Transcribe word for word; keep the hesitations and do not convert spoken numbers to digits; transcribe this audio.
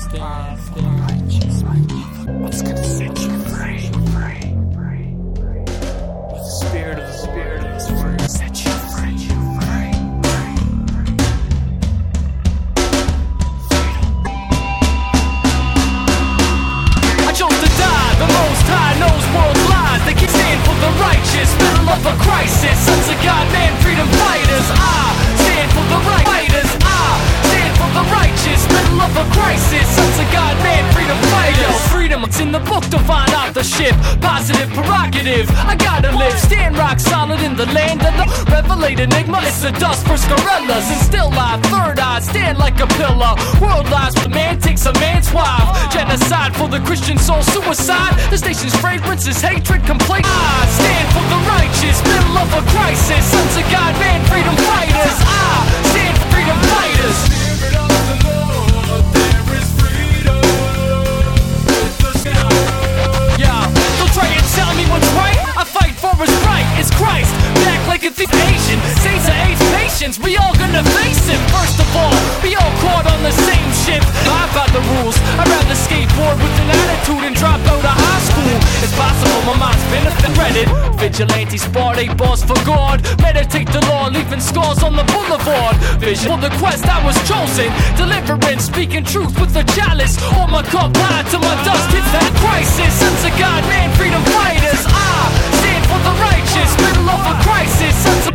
stand for the righteous. What's gonna set you free? With the spirit of the spirit of this word set you free. I chose to die. The Most High knows world lies. They keep stand for the righteous, middle of a crisis. Sons of God, man, freedom fighters. I stand for the right fighters. I stand for the righteous, middle of a crisis. Sons of God, man, freedom fighters. Yo, freedom, it's in the book, divine authorship. Positive prerogative, I gotta live. Stand rock solid in the land of the revelate enigma. It's the dust for scarellas and still live. Third eye, stand like a pillar. World lies, but man takes a man's wife. Genocide for the Christian soul, suicide. This nation's fragrance is hatred, complaint. I stand for the righteous, middle of a crisis. Sons of God, man, freedom fighters. I stand for freedom fighters. Spirit of the Lord, there is freedom. Yeah, don't try and tell me what's right. I fight for what's right. It's Christ, back like a thief Asian. Saints of age patience, we all gonna face him. First of all, we all caught on the same ship. I've got the rules. I'd rather skateboard with an attitude and drop out of high school. It's possible my mind's been redded. Vigilante sport, eight balls for God. Meditate the law, leaving scars on the boulevard. Vision for the quest I was chosen. Deliverance, speaking truth with a chalice. All my cup high till my dust hits that crisis. Sons of God, man, freedom fighters. I stand for the righteous, middle of a crisis. Sons